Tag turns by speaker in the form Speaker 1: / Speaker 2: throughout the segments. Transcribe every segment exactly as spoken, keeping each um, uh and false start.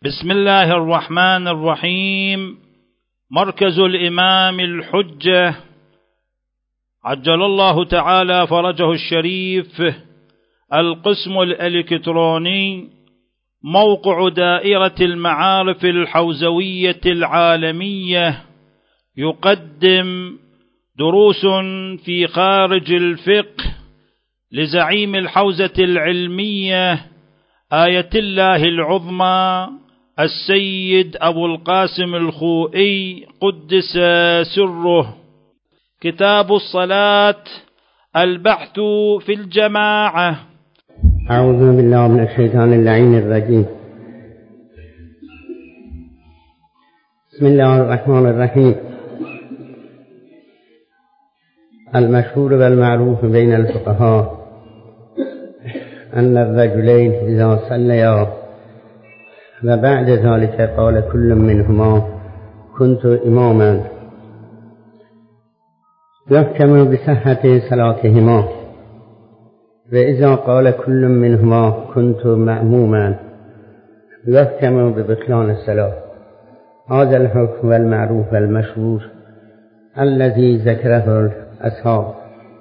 Speaker 1: بسم الله الرحمن الرحيم. مركز الإمام الحجة عجل الله تعالى فرجه الشريف، القسم الإلكتروني، موقع دائرة المعارف الحوزوية العالمية، يقدم دروس في خارج الفقه لزعيم الحوزة العلمية آية الله العظمى السيد أبو القاسم الخوئي قدس سره. كتاب الصلاة، البحث في الجماعة.
Speaker 2: أعوذ بالله من الشيطان اللعين الرجيم. بسم الله الرحمن الرحيم. المشهور والمعروف بين الفقهاء أن الرجلين إذا صليا وبعد ذلك قال كل منهما كنت إماما يحكم بصحة صلاتهما، وإذا قال كل منهما كنت مأموما يحكم ببطلان الصلاة. هذا الحكم والمعروف والمشهور الذي ذكره الأصحاب،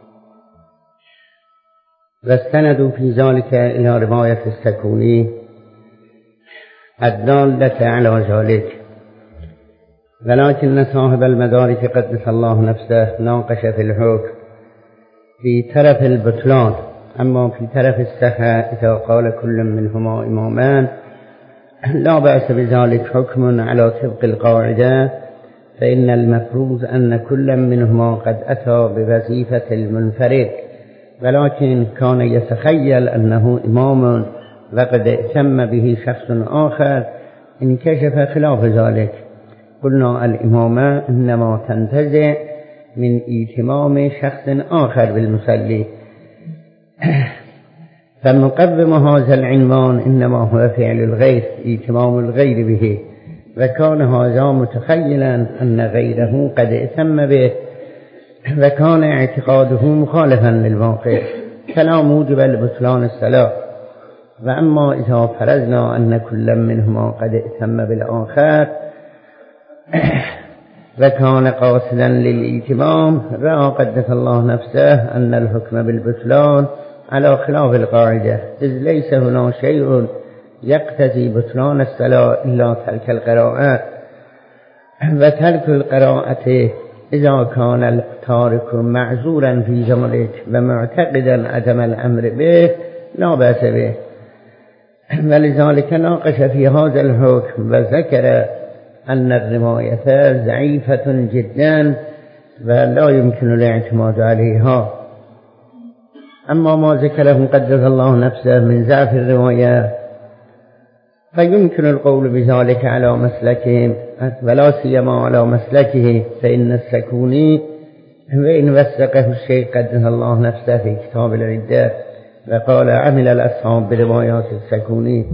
Speaker 2: واستندوا في ذلك إلى رواية السكوني الدالة على ذلك، ولكن صاحب المدارك قدس الله نفسه ناقش في الحكم في طرف البطلان، أما في طرف الصحة إذا قال كل منهما إمامان لا بأس بذلك حكم على طبق القاعدة، فإن المفروض أن كل منهما قد أتى بوظيفة المنفرد، ولكن كان يتخيل أنه إمام وقد ائتم به شخص آخر انكشف خلاف ذلك. قلنا الإمامة إنما تنتزع من ائتمام شخص آخر بالمصلي، فمقوم هذا العنوان إنما هو فعل الغير، ائتمام الغير به، وكان هذا متخيلا أن غيره قد ائتم به، وكان اعتقاده مخالفا للواقع فلا موجب لبطلان الصلاة. وأما إذا فرضنا أن كل منهما قد ائتم بالآخر وكان قاصدا للائتمام، رأى قدس الله نفسه أن الحكم بالبطلان على خلاف القاعدة، إذ ليس هنا شيء يقتضي بطلان الصلاة إلا ترك القراءة، وترك القراءة إذا كان التارك معذورا في ذلك ومعتقدا عدم الأمر به لا بأس به. ولذلك ناقش في هذا الحكم وذكر أن الرواية ضعيفة جدا ولا يمكن الاعتماد عليها. أما ما ذكره قدس الله نفسه من ضعف الرواية فيمكن القول بذلك على مسلكهم، ولا سيما على مسلكه، فإن السكوني وإن وثقه الشيخ قدس الله نفسه في كتاب العدة وقال عمل الأصحاب بروايات السكوني،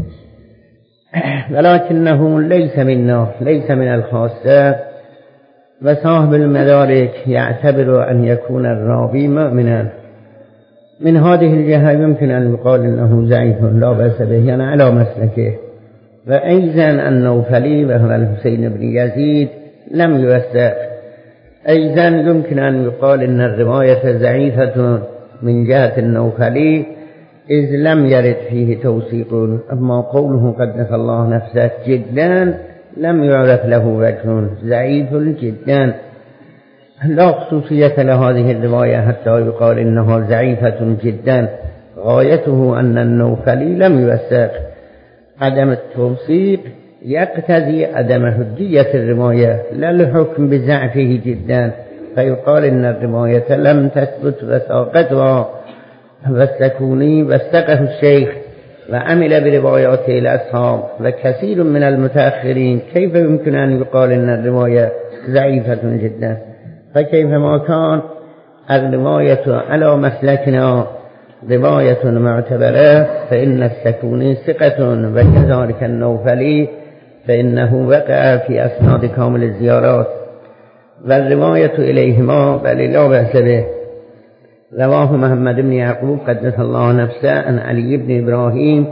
Speaker 2: ولكنه ليس منا، ليس من الخاصة، وصاحب المدارك يعتبر أن يكون الراوي مؤمنا. من هذه الجهة يمكن أن يقال إنه ضعيف لا بأس به، يعني على مسلكه. وأيضا النوفلي وهو الحسين بن يزيد لم يوثق، أيضا يمكن أن يقال إن الرواية ضعيفة من جهة النوفلي إذ لم يرد فيه توثيق. أما قوله قدس الله نفسه جدا لم يعرف له وجه، ضعيف جدا، لا خصوصية لهذه الرواية حتى يقال إنها ضعيفة جدا. غايته أن النوفلي لم يوثق. عدم التوثيق يقتضي عدم حجية الرواية لا الحكم بضعفه جدا، فيقال إن الرواية لم تثبت وثاقتها. والسكوني وثقه الشيخ وعمل برواياته الأصحاب وكثير من المتأخرين، كيف يمكن أن يقال إن الرواية ضعيفة جدا؟ فكيفما كان الرواية على مسلكنا رواية معتبرة فإن السكوني ثقة، وكذلك النوفلي فإنه وقع في أسناد كامل الزيارات، والرواية إليهما بل لا بأس به. رواه محمد بن يعقوب قدس الله نفسه عن علي بن إبراهيم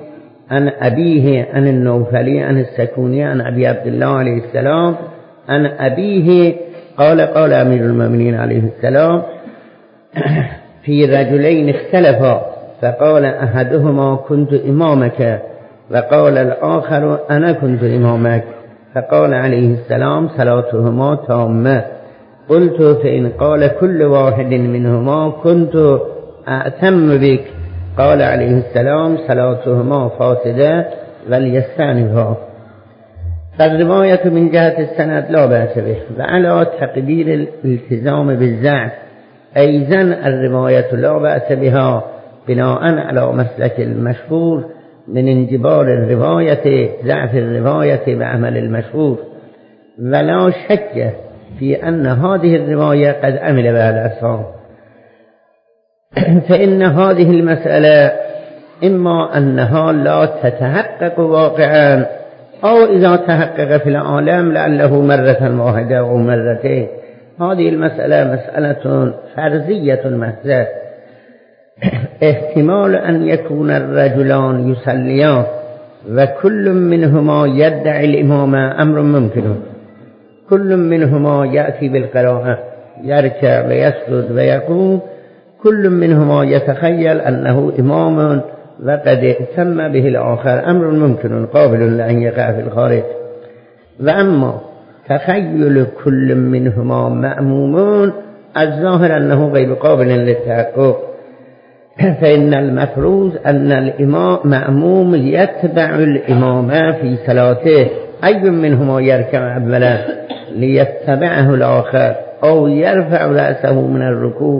Speaker 2: عن أبيه عن النوفلي عن السكوني عن أبي عبد الله عليه السلام عن أبيه قال قال أمير المؤمنين عليه السلام في رجلين اختلفا فقال أحدهما كنت إمامك وقال الآخر أنا كنت إمامك فقال عليه السلام صلاتهما تامة قلت فإن قال كل واحد منهما كنت أأتم بك قال عليه السلام صلاتهما فاسدة وليستأنفا. فالرواية من جهة السند لا بأس به وعلى تقدير الالتزام بالزعف أيضا الرواية لا بأس بها بناء على مسلك المشهور من انجبار الرواية ضعف الرواية بعمل المشهور، ولا شك في أن هذه الرواية قد عمل بها الأصحاب، فإن هذه المسألة إما أنها لا تتحقق واقعا أو إذا تحقق في العالم لعله مرة واحدة أو مرتين. هذه المسألة مسألة فرضية محضة، احتمال أن يكون الرجلان يصليان وكل منهما يدعي الإمامة أمر ممكن، كل منهما يأتي بالقراءة يركع ويسجد ويقوم، كل منهما يتخيل أنه إمام وقد اتم به الآخر أمر ممكن قابل لأن يقع في الخارج. وأما تخيل كل منهما مأمومون الظاهر أنه غير قابل للتحقق، فإن المفروض أن الإمام مأموم يتبع الإمام في صلاته، أي منهما يركع أولا ليتبعه الآخر أو يرفع رأسه من الركوع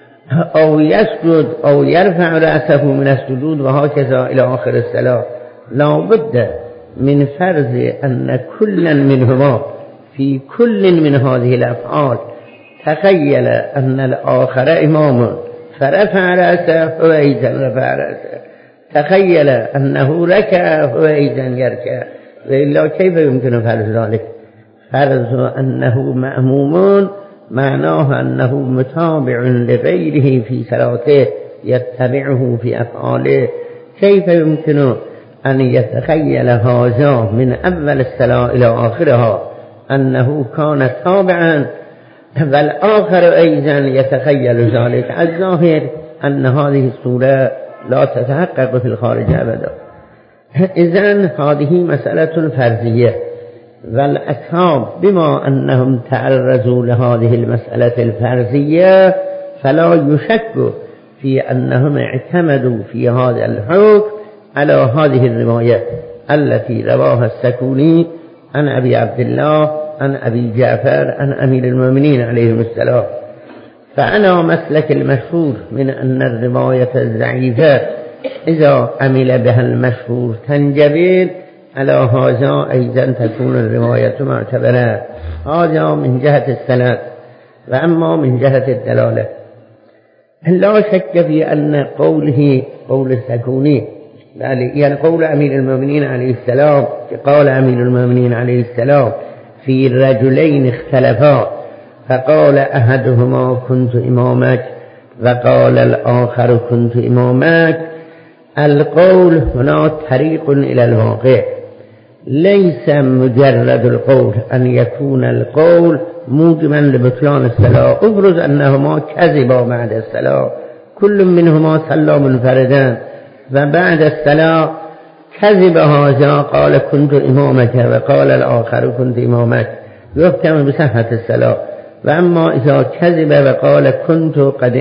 Speaker 2: أو يسجد أو يرفع رأسه من السجود وهكذا إلى آخر الصلاة. لا بد من فرض أن كل منهما في كل من هذه الأفعال تخيل أن الآخر إمام فرفع رأسه وإذا رفع رأسه، تخيل أنه ركع وإذا يركع، وإلا كيف يمكن فرض ذلك؟ فرض أنه مأموم معناه أنه متابع لغيره في صلاته يتبعه في أفعاله، كيف يمكن أن يتخيل هذا من أول الصلاة إلى آخرها أنه كان تابعا والآخر أيضا يتخيل ذلك؟ الظاهر أن هذه الصورة لا تتحقق في الخارج أبدا. إذن هذه مسألة فرضية، والأصحاب بما أنهم تعرضوا لهذه المسألة الفرضية فلا يشك في أنهم اعتمدوا في هذا الحكم على هذه الرواية التي رواها السكوني عن أبي عبد الله عن أبي جعفر عن أمير المؤمنين عليهم السلام. فعلى مسلك المشهور من أن الرواية الضعيفة إذا عمل بها المشهور تنجبر، على هذا أيضا تكون الرواية معتبرة. هذا من جهة السند. وأما من جهة الدلالة لا شك في أن قوله قول السكوني يعني قول أمير المؤمنين عليه السلام، قال أمير المؤمنين عليه السلام في رجلين اختلفا فقال أحدهما كنت إمامك وقال الآخر كنت إمامك، القول هنا طريق إلى الواقع، ليس مجرد القول أن يكون القول موجبا لبطلان الصلاة. افرض أنهما كذبا بعد الصلاة، كل منهما صلى منفردا وبعد الصلاة كذب هذا قال كنت إمامك وقال الآخر كنت إمامك، يحكم بصحة الصلاة. وأما إذا كذب وقال كنت قد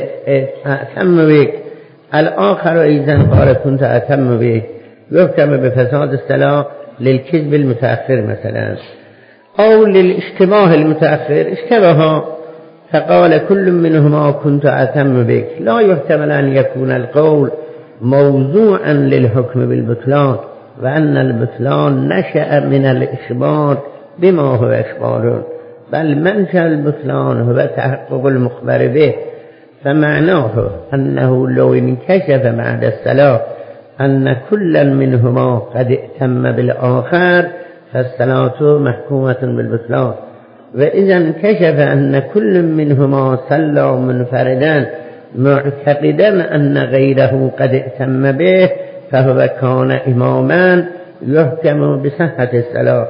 Speaker 2: أتم بك، الآخر أيضا قال كنت أتم بك، يحكم بفساد الصلاة للكذب المتأخر مثلا، أو للاشتباه المتأخر اشتبه فقال كل منهما كنت أتم بك. لا يحتمل أن يكون القول موضوعا للحكم بالبطلان، وأن البطلان نشأ من الإخبار بما هو إخبار، بل منشأ البطلان هو تحقق المخبر به. فمعناه أنه لو انكشف بعد الصلاة أن كل منهما قد ائتم بالآخر فالصلاة محكومة بالبطلان، وإذا انكشف أن كل منهما صلى منفردا معتقدا أن غيره قد ائتم به فهو كان إماما يحكم بصحة الصلاة.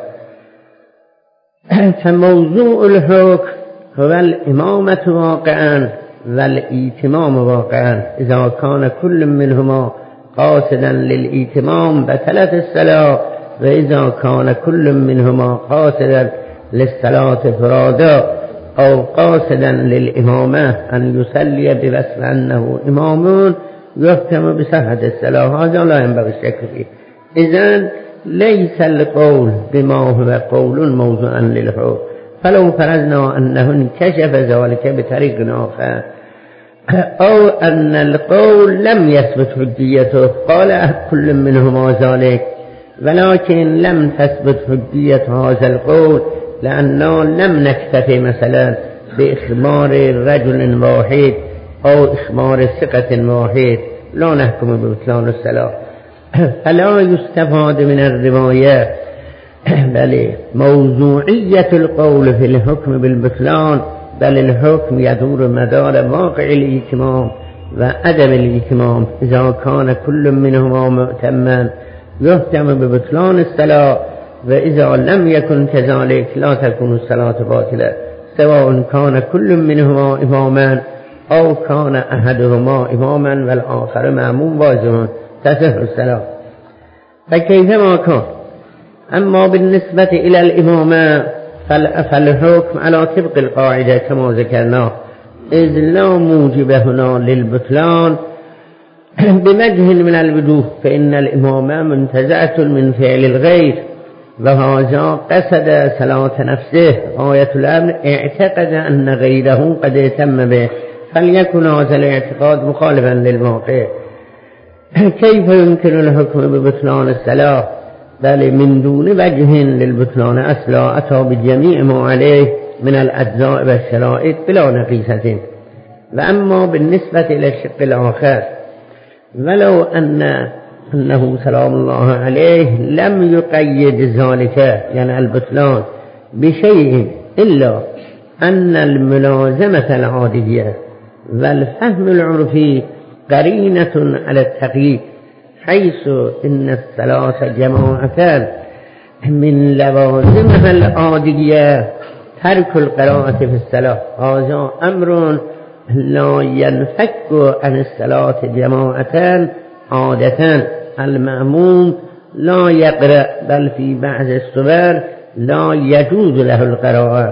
Speaker 2: فموضوع الحكم هو الإمامة واقعا والإتمام واقعا. إذا كان كل منهما قاصدا للإتمام بطلت الصلاة، وإذا كان كل منهما قاصدا للصلاة فرادا أو قاصدا للإمامة أن يصلي بوصف أنه إمام يحكم بصحة الصلاة. هذا لا ينبغي الشك فيه. إذن ليس القول بما هو قول موضوعا للحكم. فلو فرضنا أنه انكشف ذلك بطريق آخر، أو أن القول لم يثبت حجيته، قال كل منهما ذلك، ولكن لم تثبت حجية هذا القول لأنه لم نكتفي مثلا بإخبار رجل واحد أو إخبار ثقة واحد، لا نحكم ببطلان الصلاة. فلا يستفاد من الروايات بل موضوعية القول في الحكم بالبطلان، بل الحكم يدور مدار واقع الإتمام وعدم الإتمام. إذا كان كل منهما مؤتما يحكم ببطلان الصلاة، وإذا لم يكن كذلك لا تكون الصلاة باطلة، سواء كان كل منهما إماما أو كان أحدهما إماما والآخر مأموم واجب تصح الصلاة. فكيفما كان. أما بالنسبة إلى الإمامة فالحكم على طبق القاعدة كما ذكرنا، إذ لا موجب هنا للبطلان بوجه من الوجوه، فإن الإمامة منتزعة من فعل الغير، وهذا قصد صلاة نفسه. آية الأمر اعتقد أن غيره قد اتم به، فليكن هذا الاعتقاد مخالفا للواقع. كيف يمكن الحكم ببطلان الصلاة؟ بل من دون وجه للبطلان أصلا، أتى بجميع ما عليه من الأجزاء والشرائط بلا نقيصة. وأما بالنسبة إلى الشق الآخر، ولو أن أنه سلام الله عليه لم يقيد ذلك يعني البطلان بشيء إلا أن الملازمة العادية والفهم العرفي قرينة على التقييد، حيث إن الصلاة جماعتان من لوازمها العادية ترك القراءة في الصلاة. هذا أمر لا ينفك عن الصلاة جماعتان عادة. المأموم لا يقرأ، بل في بعض الصور لا يجوز له القراءة.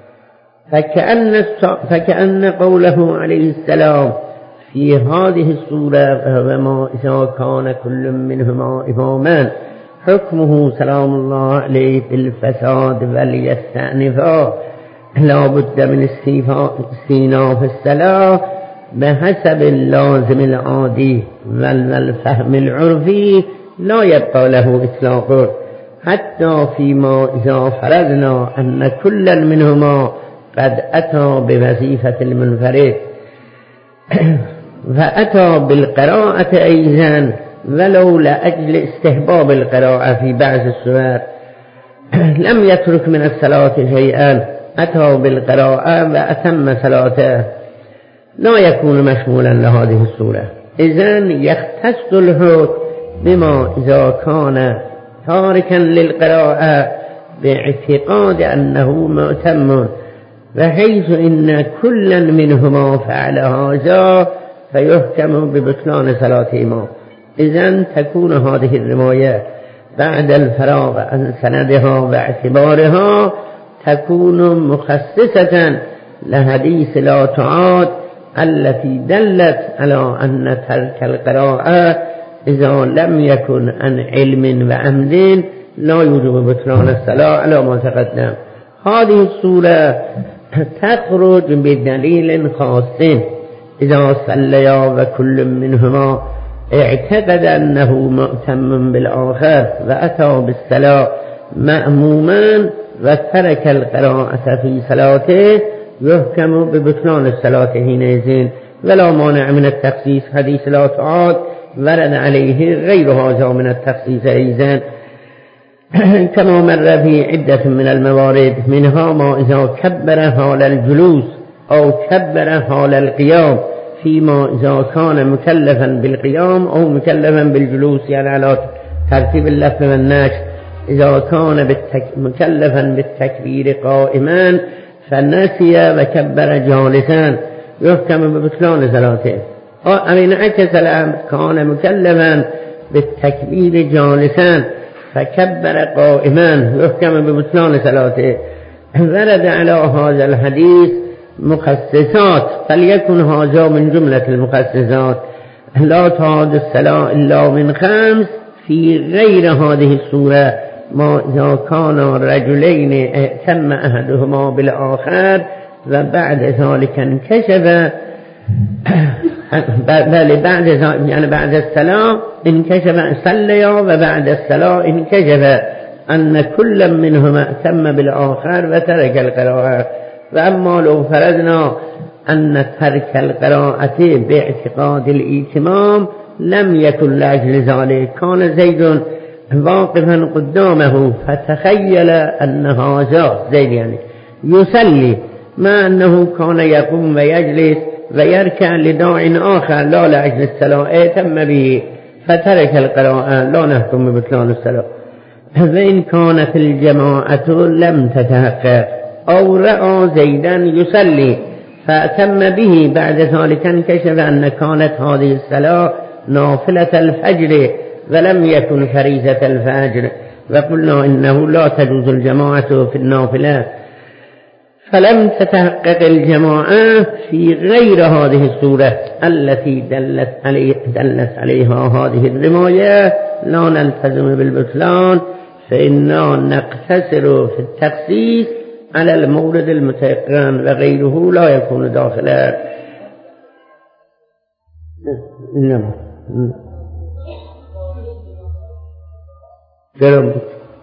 Speaker 2: فكأن, فكأن قوله عليه السلام في هذه الصورة وما إذا كان كل منهما إماما حكمه سلام الله عليه بالفساد وليستأنفا، لا بد من استئناف الصلاة بحسب اللازم العادي والفهم العرفي، لا يبقى له إطلاق، حتى فيما إذا فرضنا أن كل منهما قد أتى بوظيفة المنفرد فأتى بالقراءة أيضا ولو لأجل استحباب القراءة في بعض السور، لم يترك من الصلاة شيئا، أتى بالقراءة وأتم صلاته، لا يكون مشمولا لهذه السورة. إذن يختص الحكم بما إذا كان تاركا للقراءة باعتقاد أنه مؤتم، بحيث إن كل منهما فعل هذا فيحكم ببطلان صلاة إمام. إذن تكون هذه الرواية بعد الفراغ عن سندها واعتبارها تكون مخصصة لحديث لا تعاد التي دلت على أن ترك القراءة إذا لم يكن عن علم وعمد لا يوجب بطلان الصلاة على ما تقدم. هذه السورة تخرج بدليل خاص، إذا صليا وكل منهما اعتقد أنه مؤتم بالآخر وأتى بالصلاة مأموما وترك القراءة في صلاته يحكم ببطلان الصلاة حينئذ، ولا مانع من التخصيص. حديث لا تعاد ورد عليه غير هذا من التخصيص أيضا كما مر في عدة من الموارد، منها ما إذا كبر حال الجلوس أو كبر حال القيام فيما إذا كان مكلفا بالقيام أو مكلفا بالجلوس، يعني على ترتيب اللف والنشر. إذا كان بالتك... مكلفا بالتكبير قائما فنسي وكبر جالسا يحكم ببطلان صلاته. أمين عكس الأمر، كان مكلفا بالتكبير جالسا فكبر قائما يحكم ببطلان صلاته. ورد على هذا الحديث مخصصات، فليكن هذا من جملة المخصصات: لا تعاد الصلاة إلا من خمس في غير هذه السورة، ما إذا كان رجلين ائتم أحدهما بالآخر وبعد ذلك انكشف بل بعد يعني بعد الصلاة انكشف صليا وبعد الصلاة انكشف أن كل منهما ائتم بالآخر وترك القراءة. وأما لو فرضنا أن ترك القراءة باعتقاد الائتمام لم يكن لأجل ذلك، كان زيد واقفا قدامه فتخيل أن هذا زيد يعني يصلي، ما أنه كان يقوم ويجلس ويركع لداع آخر لا لأجل الصلاة، ائتم به فترك القراءة، لا نحكم ببطلان الصلاة. وإن كانت الجماعة لم تتحقق أو رأى زيدا يصلي فأتم به بعد ذلك انكشف أن كانت هذه الصلاة نافلة الفجر ولم يكن فريضة الفجر، وقلنا إنه لا تجوز الجماعة في النافلة، فلم تتحقق الجماعة في غير هذه السورة التي دلت, عليه دلت عليها هذه الرواية، لا نلتزم بالبطلان، فإننا نقتصر في التخصيص على المورد المتيقن وغيره لا يكون داخلا. نعم جرم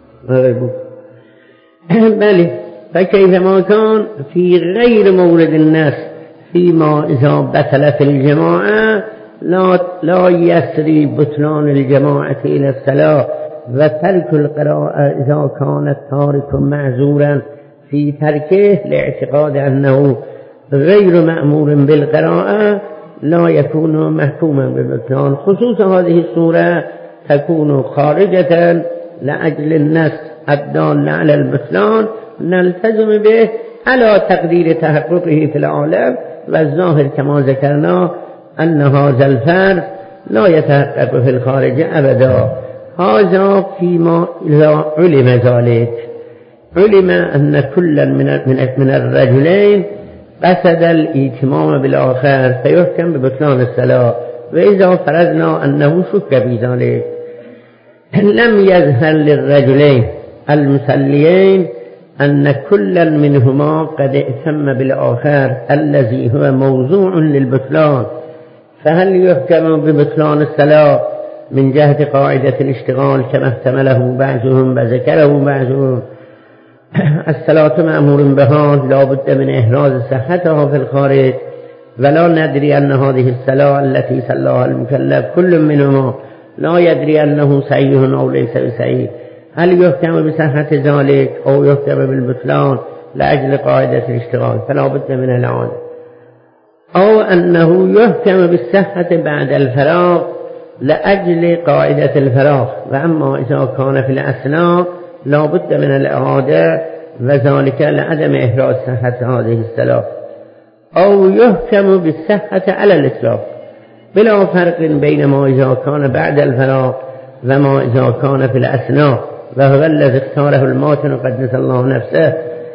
Speaker 2: بله. فكيفما كان في غير مورد الناس فيما إذا بطل في الجماعة لا, لا يسري بطلان الجماعة إلى الصلاة، وترك القراءة إذا كان التارك معذورا في تركه لاعتقاد أنه غير مأمور بالقراءة لا يكون محكوما بالبطلان. خصوصا هذه السورة تكون خارجة لأجل النص الدال على البطلان، نلتزم به على تقدير تحققه في العالم، والظاهر كما ذكرنا أن هذا الفرض لا يتحقق في الخارج أبدا. هذا فيما إذا علم ذلك، علم أن كلا من الرجلين قصد الائتمام بالآخر فيحكم ببطلان الصلاة. وإذا فرضنا أنه شك في ذلك لم يظهر للرجلين المصليين أن كلا منهما قد ائتم بالآخر الذي هو موضوع للبطلان، فهل يحكم ببطلان الصلاة من جهة قاعدة الاشتغال كما احتمله بعضهم وذكره بعضهم؟ الصلاة مأمور بها لا بد من إحراز صحتها في الخارج، ولا ندري أن هذه الصلاة التي صلاها المكلف كل منهما لا يدري أنه صحيح أو ليس بصحيح، هل يحكم بصحة ذلك أو يحكم بالبطلان لأجل قاعدة الاشتغال؟ فلا بد من العادة. أو أنه يحكم بالصحة بعد الفراغ لأجل قاعدة الفراغ، وأما إذا كان في الأثناء لا بد من الإعادة، وذلك لعدم إحراز صحة هذه الصلاة. أو يحكم بالصحة على الإطلاق بلا فرق بين ما إذا كان بعد الفراغ وما إذا كان في الأثناء، وهو الذي اختاره الماتن قدس الله نفسه.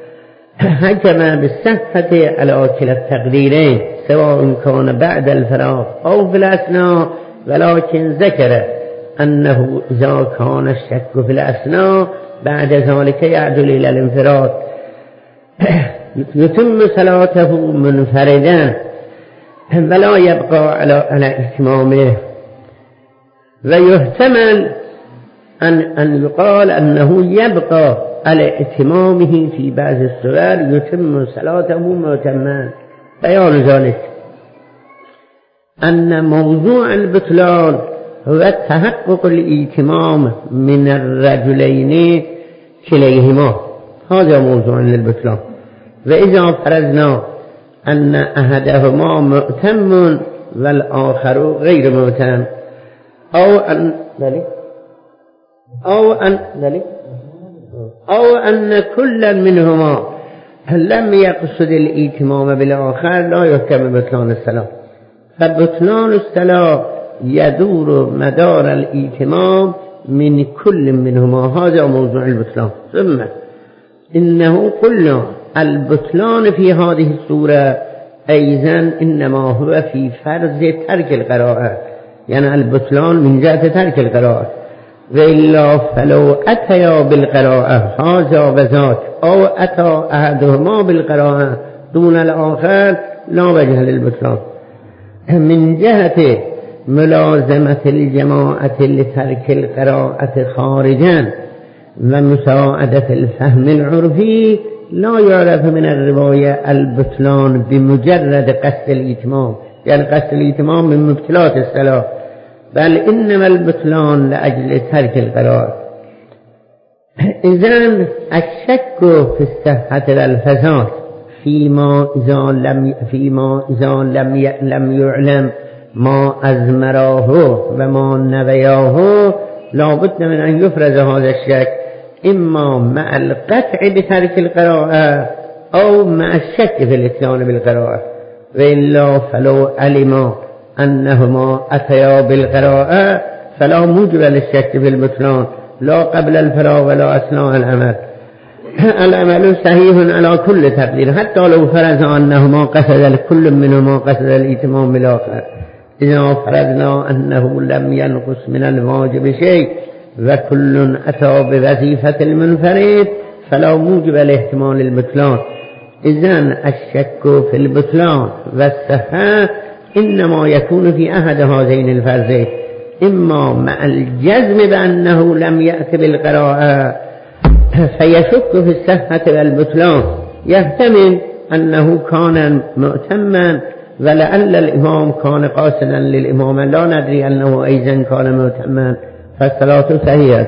Speaker 2: حكم بالصحة على كلا التقديرين سواء كان بعد الفراغ أو في الأثناء، ولكن ذكر أنه إذا كان الشك في الأثناء بعد ذلك يعدل إلى الانفراد، يتم صلاته منفردا ولا يبقى على على إتمامه. ويحتمل أن أن يقال أنه يبقى على إتمامه في بعض الصور يتم صلاته متما. بيان ذلك أن موضوع البطلان هو تحقق الإتمام من الرجلين كليهما، هذا موضوع للبطلان. وإذا فرضنا أن أحدهما مؤتم والآخر غير مهتم أو أن أو أن أو أن كلا منهما لم يقصد الإتمام بالآخر لا يحكم بطلان الصلاة. فبطلان الصلاة يدور مدار الإتمام من كل منهما. هذا موضوع البطلان. ثم إنه قلنا البطلان في هذه الصورة أيضا إنما هو في فرض ترك القراءة، يعني البطلان من جهة ترك القراءة. وإلا فلو أتيا بالقراءة هذا وذاك أو أتى أحدهما بالقراءة دون الآخر لا وجه للبطلان. من جهة ملازمة الجماعة لترك القراءة خارجا ومساعدة الفهم العرفي لا يعرف من الرواية البطلان بمجرد قصد الإتمام، يعني قصد الإتمام من مبطلات الصلاة، بل إنما البطلان لأجل ترك القراءة. إذن الشك في الصحة والفساد فيما إذا لم فيما إذا لم لم يعلم ما أزمراه وما نبياه لا بد من أن يفرز هذا الشك إما مع القطع بترك القراءة أو مع الشك في الاتيان بالقراءة. وإلا فلو علم أنهما أتيا بالقراءة فلا موجب للشك في البطلان لا قبل الفراغ ولا أثناء العمل. العمل صحيح على كل تقدير حتى لو فرض أنهما قصد كل منهما قصد الإتمام بالآخر. إذا فرضنا أنه لم ينقص من الواجب شيء وكل أتى بوظيفة المنفرد فلا موجب لاحتمال البطلان. إذن الشك في البطلان والصحة إنما يكون في أحد هذين الفرضين، إما مع الجزم بأنه لم يأت بالقراءة فيشك في الصحة والبطلان، يحتمل أنه كان مؤتما ولعل الإمام كان قاصدا للإمام لا ندري أنه أيضا كان مؤتما فالصلاة صحيحة.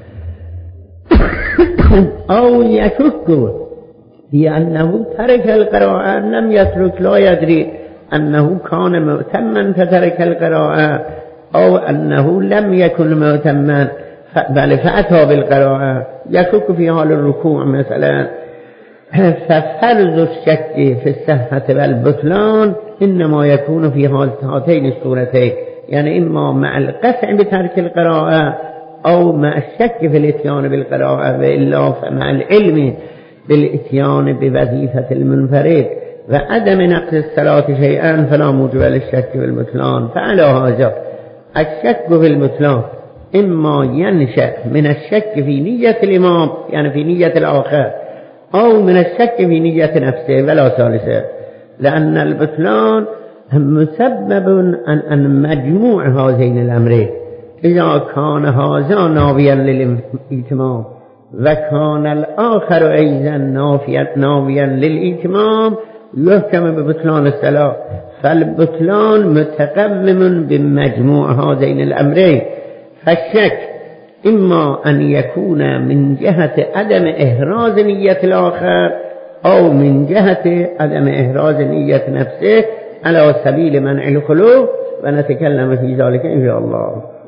Speaker 2: أو يشك في أنه ترك القراءة لم يترك لا يدري أنه كان مؤتما فترك القراءة أو أنه لم يكن مؤتما بل فأتى بالقراءة، يشك في حال الركوع مثلا. ففرض الشك في الصحة والبطلان إنما يكون في هاتين الصورتين، يعني إما مع القطع بترك القراءة أو مع الشك في الاتيان بالقراءة، وإلا فمع العلم بالاتيان بوظيفة المنفرد وعدم نقص الصلاة شيئا فلا موجب للشك في البطلان. فعلى هذا الشك في البطلان إما ينشأ من الشك في نية الإمام يعني في نية الآخر أو من الشك في نية نفسه ولا ثالثة، لأن البطلان مسبب عن مجموع هذين الأمرين. إذا كان هذا ناويا للإتمام وكان الآخر أيضا ناويا للإتمام يحكم ببطلان الصلاة. فالبطلان متقوم بمجموع هذين الأمرين. فالشك إما أن يكون من جهة عدم إحراز نية الآخر أو من جهة عدم إحراز نية نفسه على سبيل منع الخلو، ونتكلم في ذلك إن شاء الله.